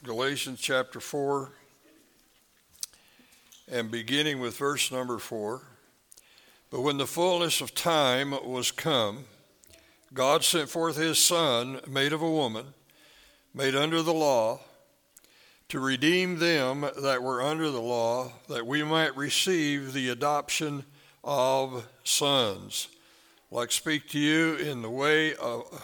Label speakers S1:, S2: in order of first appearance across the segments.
S1: Galatians chapter 4, and beginning with verse number 4. But when the fullness of time was come, God sent forth his Son, made of a woman, made under the law, to redeem them that were under the law, that we might receive the adoption of sons. I'd like to speak to you in the way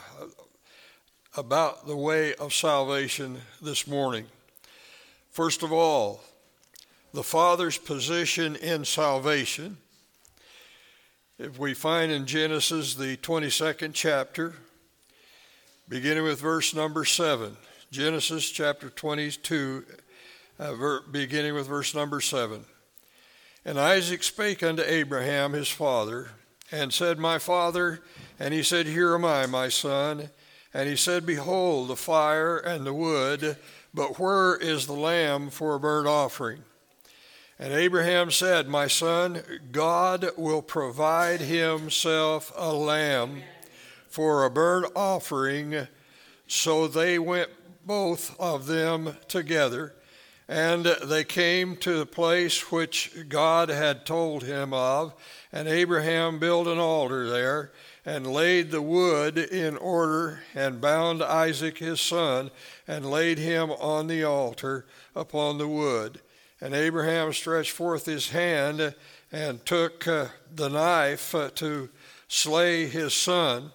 S1: about the way of salvation this morning. First of all, the Father's position in salvation. If we find in Genesis, the 22nd chapter, beginning with verse number 7. Genesis chapter 22, beginning with verse number 7. And Isaac spake unto Abraham his father, and said, My father. And he said, Here am I, my son. And he said, Behold, the fire and the wood, but where is the lamb for a burnt offering? And Abraham said, My son, God will provide himself a lamb for a burnt offering. So they went both of them together, and they came to the place which God had told him of. And Abraham built an altar there, and laid the wood in order, and bound Isaac his son, and laid him on the altar upon the wood. And Abraham stretched forth his hand, and took the knife to slay his son.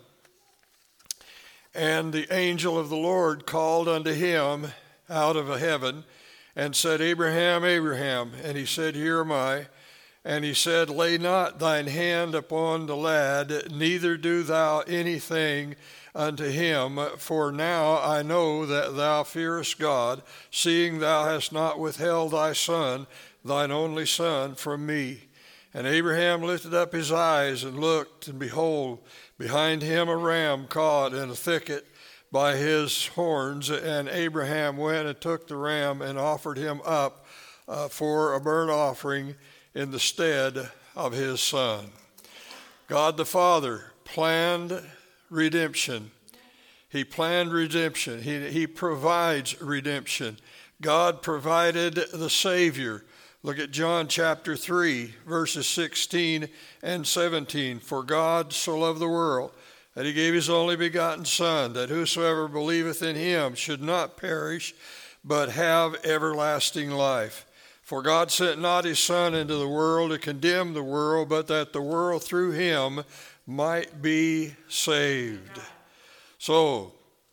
S1: And the angel of the Lord called unto him out of heaven, and said, Abraham, Abraham. And he said, Here am I. And he said, Lay not thine hand upon the lad, neither do thou anything unto him, for now I know that thou fearest God, seeing thou hast not withheld thy son, thine only son, from me. And Abraham lifted up his eyes and looked, and behold, behind him a ram caught in a thicket by his horns. And Abraham went and took the ram and offered him up for a burnt offering in the stead of his son. God the Father planned redemption. He planned redemption. He provides redemption. God provided the Savior. Look at John chapter 3, verses 16 and 17. For God so loved the world that he gave his only begotten Son, that whosoever believeth in him should not perish, but have everlasting life. For God sent not his Son into the world to condemn the world, but that the world through him might be saved. So,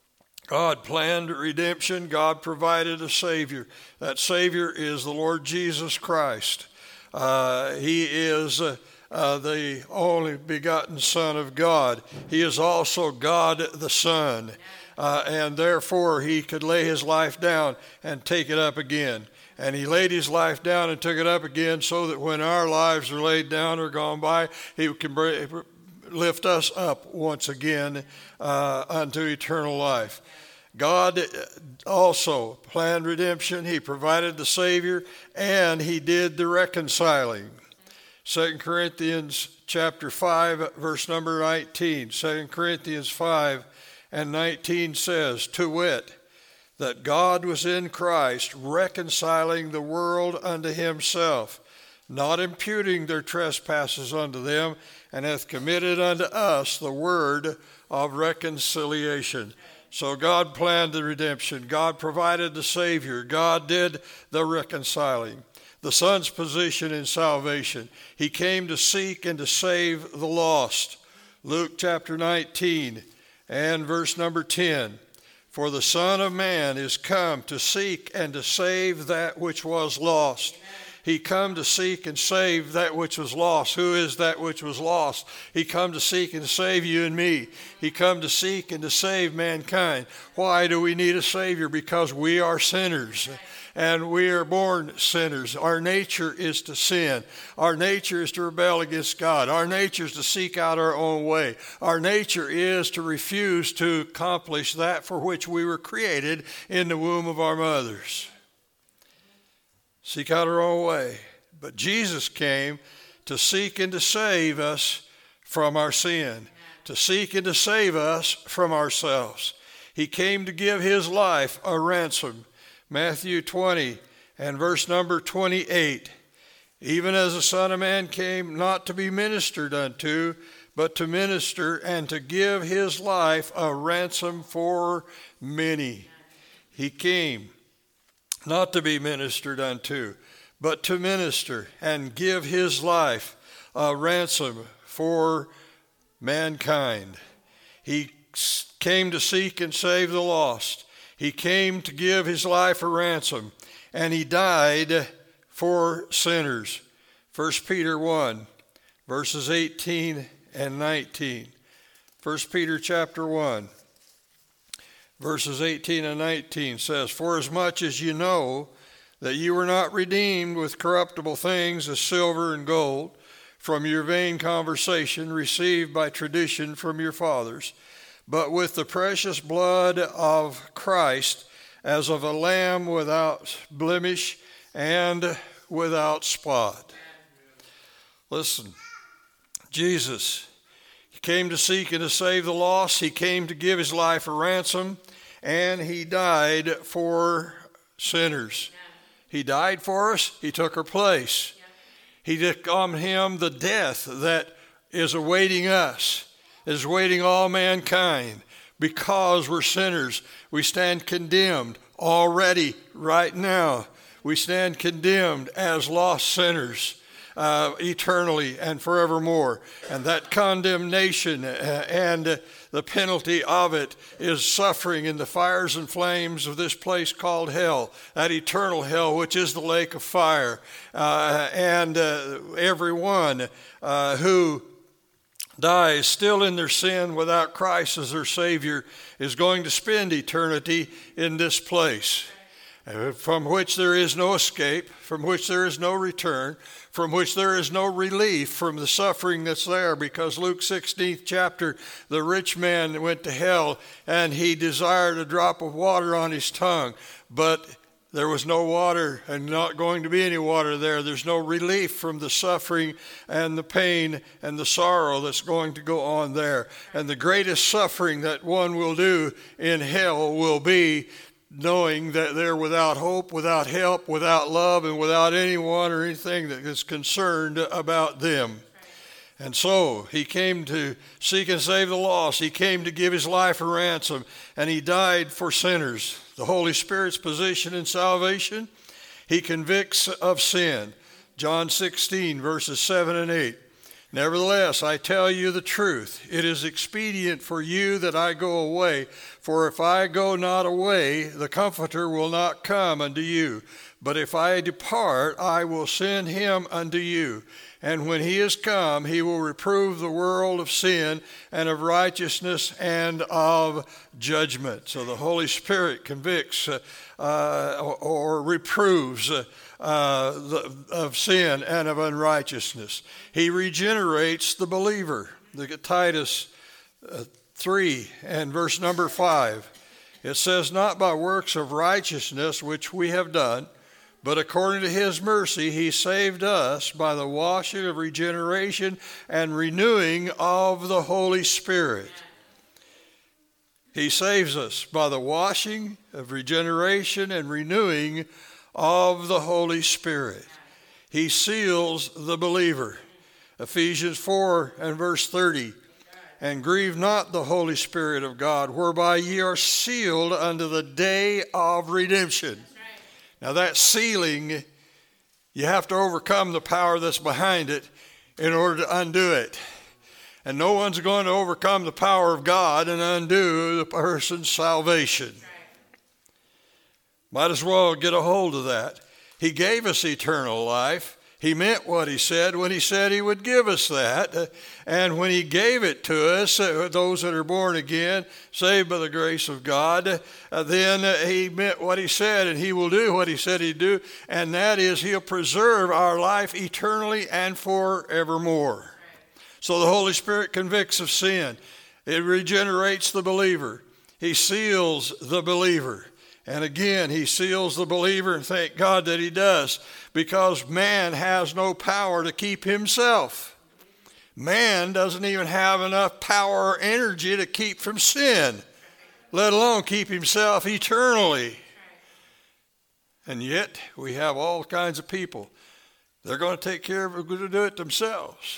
S1: God planned redemption. God provided a Savior. That Savior is the Lord Jesus Christ. He is the only begotten Son of God. He is also God the Son. And therefore, he could lay his life down and take it up again. And he laid his life down and took it up again so that when our lives are laid down or gone by, he can lift us up once again unto eternal life. God also planned redemption. He provided the Savior, and he did the reconciling. 2 Corinthians chapter 5, verse number 19. 2 Corinthians 5 and 19 says, To wit, that God was in Christ, reconciling the world unto himself, not imputing their trespasses unto them, and hath committed unto us the word of reconciliation. So God planned the redemption. God provided the Savior. God did the reconciling. The Son's position in salvation. He came to seek and to save the lost. Luke chapter 19 and verse number 10. For the Son of Man is come to seek and to save that which was lost. He come to seek and save that which was lost. Who is that which was lost? He come to seek and save you and me. He come to seek and to save mankind. Why do we need a Savior? Because we are sinners. And we are born sinners. Our nature is to sin. Our nature is to rebel against God. Our nature is to seek out our own way. Our nature is to refuse to accomplish that for which we were created in the womb of our mothers. Seek out our own way. But Jesus came to seek and to save us from our sin, to seek and to save us from ourselves. He came to give his life a ransom. Matthew 20 and verse number 28. Even as the Son of Man came not to be ministered unto, but to minister and to give his life a ransom for many. He came not to be ministered unto, but to minister and give his life a ransom for mankind. He came to seek and save the lost. He came to give his life a ransom, and he died for sinners. 1 Peter 1, verses 18 and 19. 1 Peter chapter 1, verses 18 and 19 says, For as much as you know that you were not redeemed with corruptible things as silver and gold from your vain conversation received by tradition from your fathers, but with the precious blood of Christ, as of a lamb without blemish and without spot. Listen, Jesus, he came to seek and to save the lost. He came to give his life a ransom, and he died for sinners. He died for us. He took our place. He took on him the death that is awaiting us, is awaiting all mankind. Because we're sinners, we stand condemned already right now. We stand condemned as lost sinners eternally and forevermore. And that condemnation and the penalty of it is suffering in the fires and flames of this place called hell, that eternal hell, which is the lake of fire. And everyone who dies still in their sin without Christ as their Savior is going to spend eternity in this place, from which there is no escape, from which there is no return, from which there is no relief from the suffering that's there. Because Luke 16th chapter, the rich man went to hell and he desired a drop of water on his tongue, but there was no water and not going to be any water there. There's no relief from the suffering and the pain and the sorrow that's going to go on there. And the greatest suffering that one will do in hell will be knowing that they're without hope, without help, without love, and without anyone or anything that is concerned about them. And so he came to seek and save the lost. He came to give his life a ransom, and he died for sinners. The Holy Spirit's position in salvation, he convicts of sin. John 16, verses 7 and 8. Nevertheless, I tell you the truth. It is expedient for you that I go away. For if I go not away, the Comforter will not come unto you. But if I depart, I will send him unto you. And when he is come, he will reprove the world of sin and of righteousness and of judgment. So the Holy Spirit convicts or reproves of sin and of unrighteousness. He regenerates the believer. Look at Titus 3 and verse number 5. It says, Not by works of righteousness which we have done, but according to his mercy, he saved us by the washing of regeneration and renewing of the Holy Spirit. He saves us by the washing of regeneration and renewing of the Holy Spirit. He seals the believer. Ephesians 4 and verse 30. And grieve not the Holy Spirit of God, whereby ye are sealed unto the day of redemption. Now that sealing, you have to overcome the power that's behind it in order to undo it. And no one's going to overcome the power of God and undo the person's salvation. Might as well get a hold of that. He gave us eternal life. He meant what he said when he said he would give us that. And when he gave it to us, those that are born again, saved by the grace of God, then he meant what he said, and he will do what he said he'd do, and that is he'll preserve our life eternally and forevermore. So the Holy Spirit convicts of sin. It regenerates the believer. He seals the believer. And again, he seals the believer, and thank God that he does, because man has no power to keep himself. Man doesn't even have enough power or energy to keep from sin, let alone keep himself eternally. And yet we have all kinds of people. They're going to take care of it, they're going to do it themselves.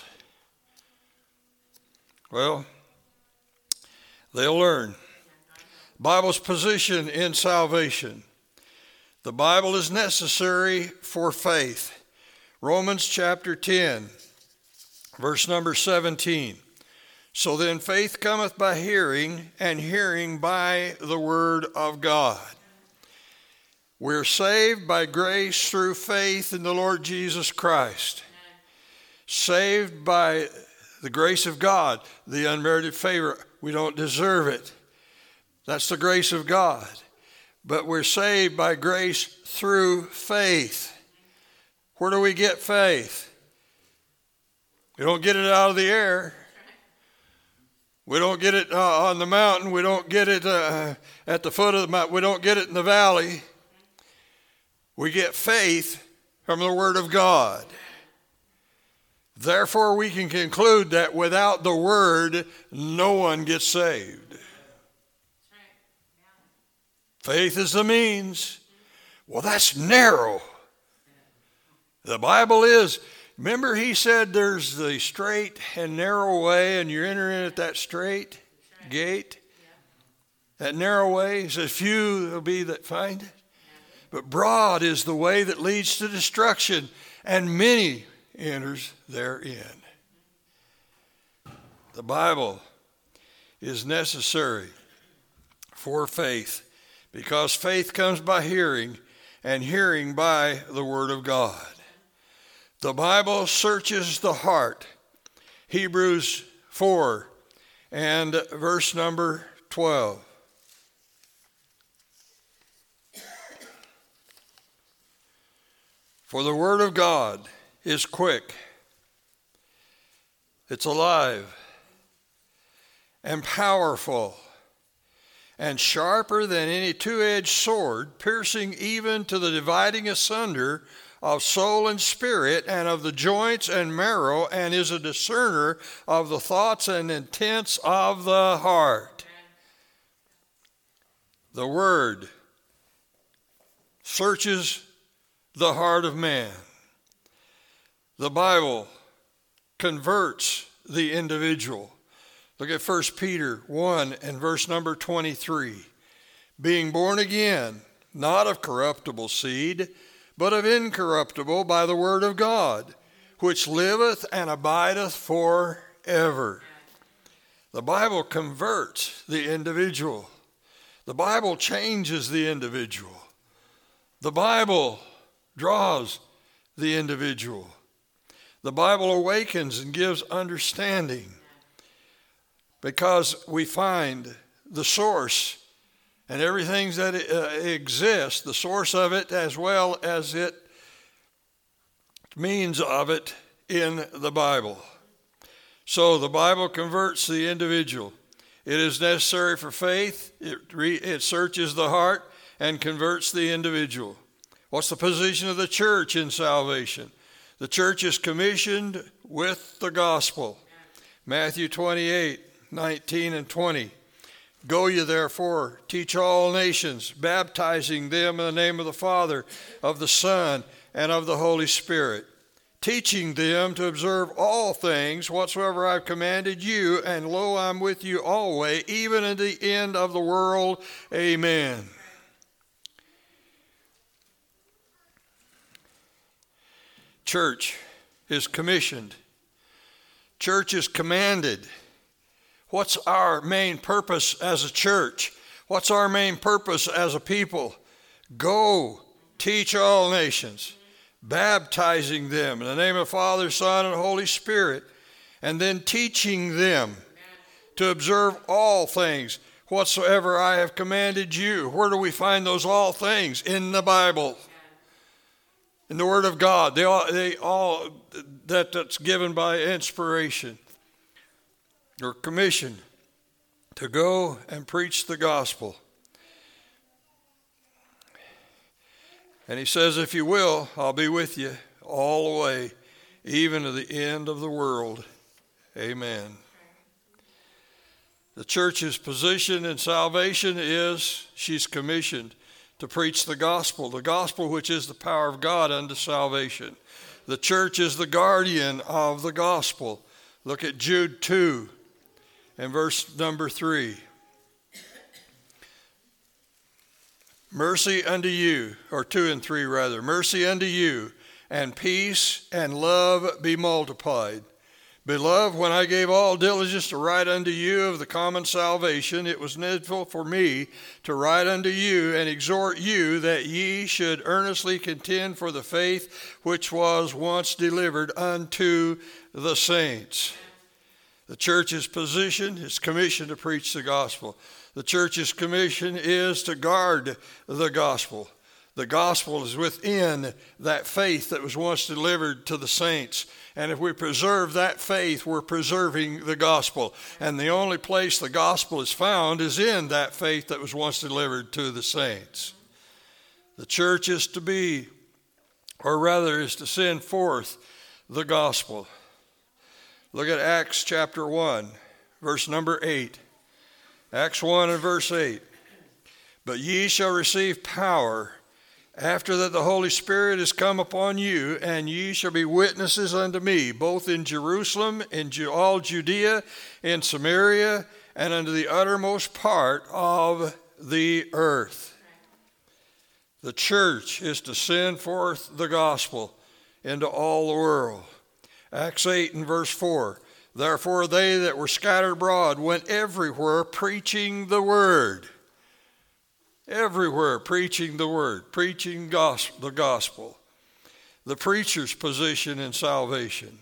S1: Well, they'll learn. Bible's position in salvation. The Bible is necessary for faith. Romans chapter 10, verse number 17. So then faith cometh by hearing, and hearing by the word of God. We're saved by grace through faith in the Lord Jesus Christ. Saved by the grace of God, the unmerited favor. We don't deserve it. That's the grace of God. But we're saved by grace through faith. Where do we get faith? We don't get it out of the air. We don't get it on the mountain. We don't get it at the foot of the mountain. We don't get it in the valley. We get faith from the Word of God. Therefore, we can conclude that without the Word, no one gets saved. Faith is the means. Well, that's narrow. The Bible is. Remember, he said there's the straight and narrow way, and you're entering at that straight gate. That narrow way, he says, few will be that find it. But broad is the way that leads to destruction, and many enters therein. The Bible is necessary for faith, because faith comes by hearing, and hearing by the Word of God. The Bible searches the heart. Hebrews 4 and verse number 12. For the Word of God is quick, it's alive, and powerful, and sharper than any two-edged sword, piercing even to the dividing asunder of soul and spirit, and of the joints and marrow, and is a discerner of the thoughts and intents of the heart. The Word searches the heart of man. The Bible converts the individual. Look at 1 Peter 1 and verse number 23. Being born again, not of corruptible seed, but of incorruptible by the word of God, which liveth and abideth forever. The Bible converts the individual. The Bible changes the individual. The Bible draws the individual. The Bible awakens and gives understanding, because we find the source and everything that exists, the source of it as well as it means of it in the Bible. So the Bible converts the individual. It is necessary for faith. It searches the heart and converts the individual. What's the position of the church in salvation? The church is commissioned with the gospel. Matthew 28, 19 and 20. Go ye therefore, teach all nations, baptizing them in the name of the Father, of the Son, and of the Holy Spirit, teaching them to observe all things whatsoever I have commanded you, and lo, I'm with you always, even unto the end of the world. Amen. Church is commissioned. Church is commanded. What's our main purpose as a church? What's our main purpose as a people? Go, teach all nations, baptizing them in the name of Father, Son, and Holy Spirit, and then teaching them to observe all things whatsoever I have commanded you. Where do we find those all things? In the Bible. In the Word of God. That's given by inspiration. You're commissioned to go and preach the gospel. And he says, if you will, I'll be with you all the way, even to the end of the world. Amen. The church's position in salvation is she's commissioned to preach the gospel which is the power of God unto salvation. The church is the guardian of the gospel. Look at Jude 2 and verse number 3. Mercy unto you, or 2 and 3 rather. Mercy unto you, and peace and love be multiplied. Beloved, when I gave all diligence to write unto you of the common salvation, it was needful for me to write unto you and exhort you that ye should earnestly contend for the faith which was once delivered unto the saints. The church's position is commissioned to preach the gospel. The church's commission is to guard the gospel. The gospel is within that faith that was once delivered to the saints. And if we preserve that faith, we're preserving the gospel. And the only place the gospel is found is in that faith that was once delivered to the saints. The church is to be, or rather is to send forth the gospel. Look at Acts chapter 1, verse number 8. Acts 1 and verse 8. But ye shall receive power after that the Holy Spirit is come upon you, and ye shall be witnesses unto me, both in Jerusalem, in all Judea, in Samaria, and unto the uttermost part of the earth. The church is to send forth the gospel into all the world. Acts 8 and verse 4. Therefore they that were scattered abroad went everywhere preaching the word. Everywhere preaching the word, preaching the gospel. The preacher's position in salvation.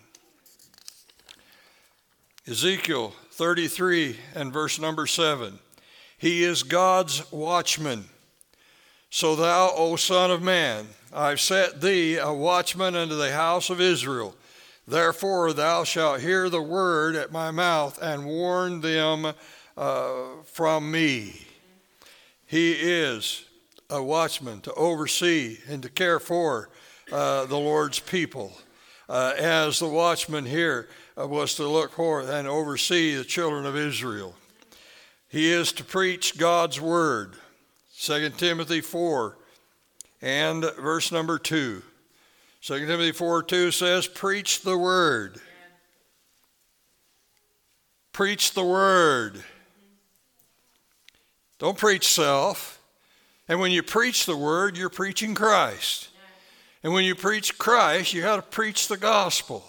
S1: Ezekiel 33 and verse number 7. He is God's watchman. So thou, O son of man, I've set thee a watchman unto the house of Israel. Therefore thou shalt hear the word at my mouth and warn them from me. He is a watchman to oversee and to care for the Lord's people. As the watchman here was to look for and oversee the children of Israel. He is to preach God's word. 2 Timothy 4 and verse number 2. 2 Timothy 4:2 says, preach the word. Preach the word. Don't preach self. And when you preach the word, you're preaching Christ. And when you preach Christ, you got to preach the gospel.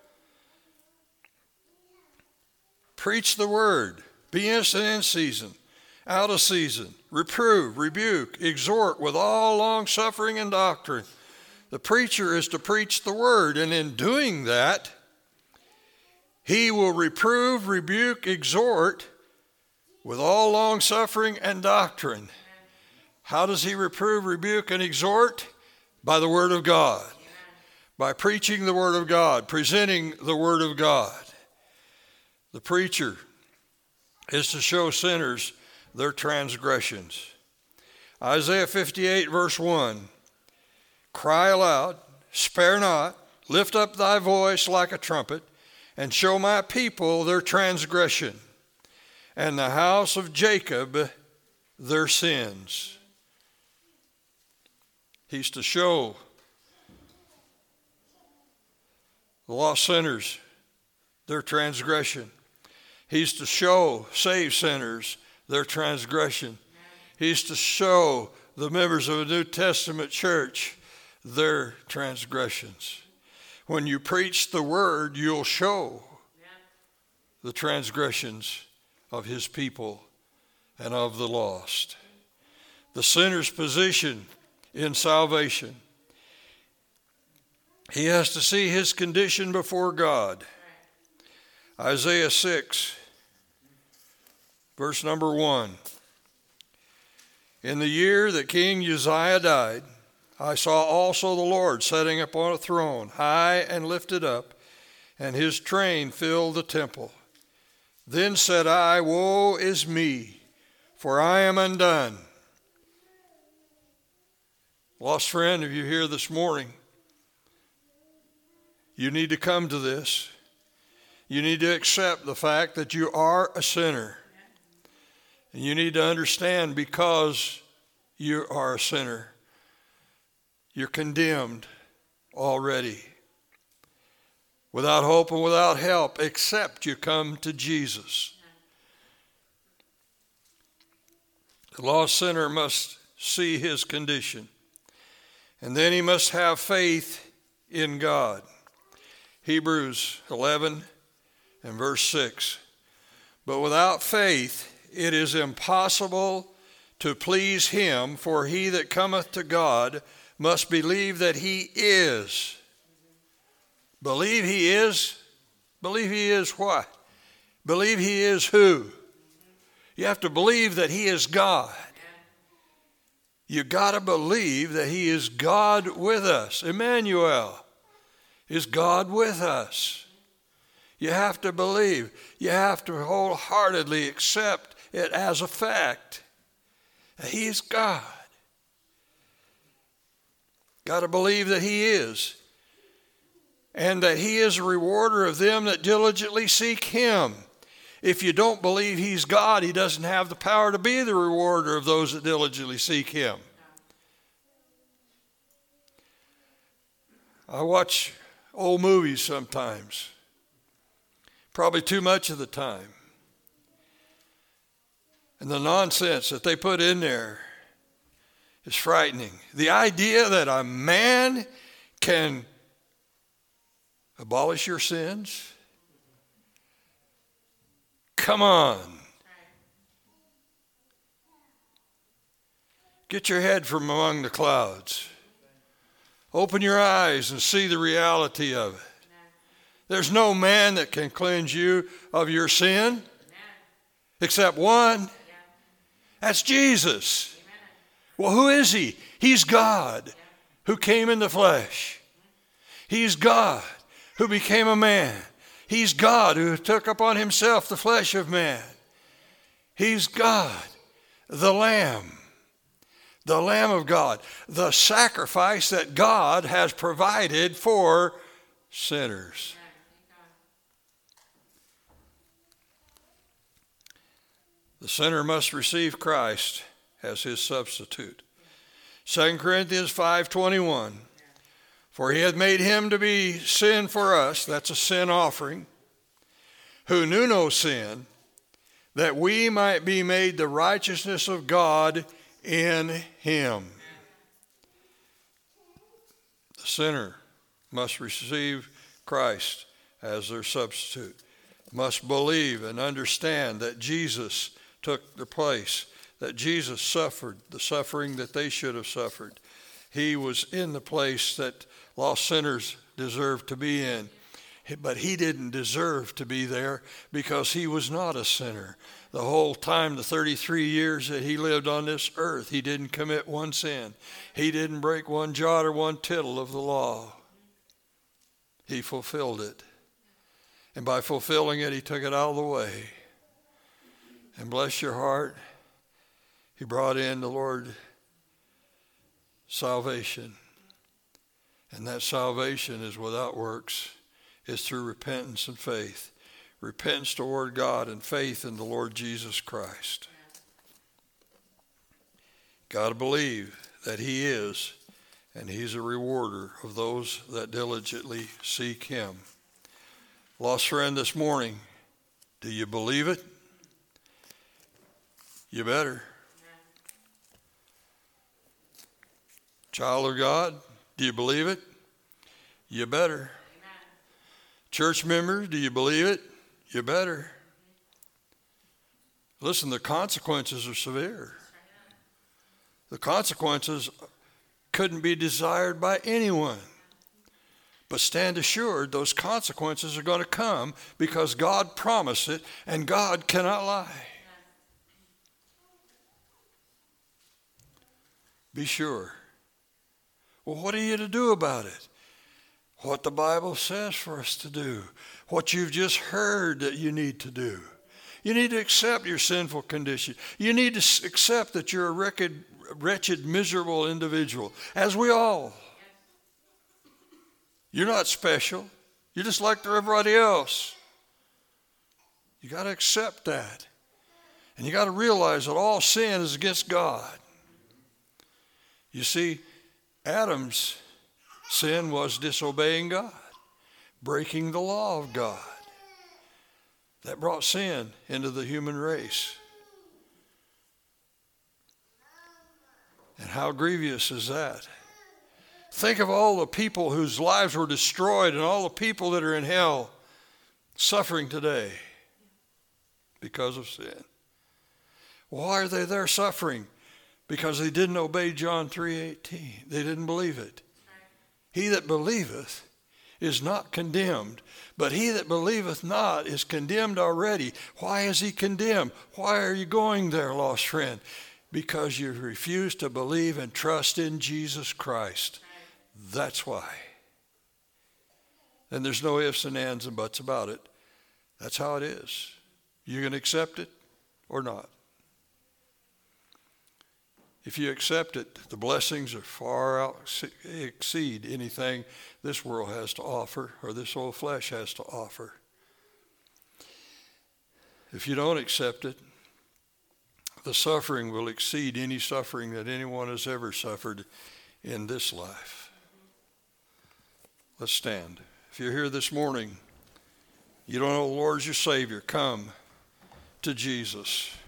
S1: Preach the word. Be instant in season, out of season. Reprove, rebuke, exhort with all long suffering and doctrine. The preacher is to preach the word, and in doing that, he will reprove, rebuke, exhort with all long suffering and doctrine. How does he reprove, rebuke, and exhort? By the word of God. By preaching the word of God, presenting the word of God. The preacher is to show sinners their transgressions. Isaiah 58 verse 1. Cry aloud, spare not, lift up thy voice like a trumpet, and show my people their transgression, and the house of Jacob their sins. He's to show the lost sinners their transgression. He's to show saved sinners their transgression. He's to show the members of a New Testament church their transgressions. When you preach the word, you'll show the transgressions of his people and of the lost. The sinner's position in salvation. He has to see his condition before God. Isaiah 6, verse number 1. In the year that King Uzziah died, I saw also the Lord sitting upon a throne, high and lifted up, and his train filled the temple. Then said I, woe is me, for I am undone. Lost friend, if you're here this morning, you need to come to this. You need to accept the fact that you are a sinner. And you need to understand, because you are a sinner. You're condemned already. Without hope and without help, except you come to Jesus. The lost sinner must see his condition, and then he must have faith in God. Hebrews 11 and verse 6. But without faith it is impossible to please him, for he that cometh to God must believe that he is. Believe he is? Believe he is what? Believe he is who? You have to believe that he is God. You got to believe that he is God with us. Emmanuel is God with us. You have to believe. You have to wholeheartedly accept it as a fact that he is God. Got to believe that he is, and that he is a rewarder of them that diligently seek him. If you don't believe he's God, he doesn't have the power to be the rewarder of those that diligently seek him. I watch old movies sometimes, probably too much of the time. And the nonsense that they put in there is frightening. The idea that a man can abolish your sins? Come on. Get your head from among the clouds. Open your eyes and see the reality of it. There's no man that can cleanse you of your sin except one. That's Jesus. Well, who is he? He's God who came in the flesh. He's God who became a man. He's God who took upon himself the flesh of man. He's God, the Lamb of God, the sacrifice that God has provided for sinners. The sinner must receive Christ as his substitute. 2 Corinthians 5:21. For he hath made him to be sin for us, that's a sin offering, who knew no sin, that we might be made the righteousness of God in him. The sinner must receive Christ as their substitute, must believe and understand that Jesus took their place, that Jesus suffered the suffering that they should have suffered. He was in the place that lost sinners deserve to be in. But he didn't deserve to be there because he was not a sinner. The whole time, the 33 years that he lived on this earth, he didn't commit one sin. He didn't break one jot or one tittle of the law. He fulfilled it. And by fulfilling it, he took it out of the way. And bless your heart, he brought in the Lord salvation. And that salvation is without works. It's through repentance and faith. Repentance toward God and faith in the Lord Jesus Christ. Got to believe that he is, and he's a rewarder of those that diligently seek him. Lost friend this morning, do you believe it? You better. Child of God, do you believe it? You better. Church members, do you believe it? You better. Listen, the consequences are severe. The consequences couldn't be desired by anyone. But stand assured, those consequences are going to come because God promised it, and God cannot lie. Be sure. Well, what are you to do about it? What the Bible says for us to do. What you've just heard that you need to do. You need to accept your sinful condition. You need to accept that you're a wretched, miserable individual, as we all. You're not special. You're just like everybody else. You got to accept that. And you got to realize that all sin is against God. You see, Adam's sin was disobeying God, breaking the law of God. That brought sin into the human race. And how grievous is that? Think of all the people whose lives were destroyed and all the people that are in hell suffering today because of sin. Why are they there suffering? Because they didn't obey John 3:18. They didn't believe it. He that believeth is not condemned, but he that believeth not is condemned already. Why is he condemned? Why are you going there, lost friend? Because you refuse to believe and trust in Jesus Christ. That's why. And there's no ifs and ands and buts about it. That's how it is. You can accept it or not. If you accept it, the blessings are far exceed anything this world has to offer or this old flesh has to offer. If you don't accept it, the suffering will exceed any suffering that anyone has ever suffered in this life. Let's stand. If you're here this morning, you don't know the Lord as your Savior, come to Jesus.